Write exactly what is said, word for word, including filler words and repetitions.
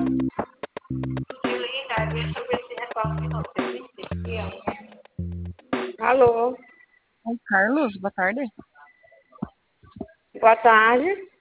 Deixa eu ver se retorna de novo. Alô, Oi, Carlos, boa tarde. boa tarde.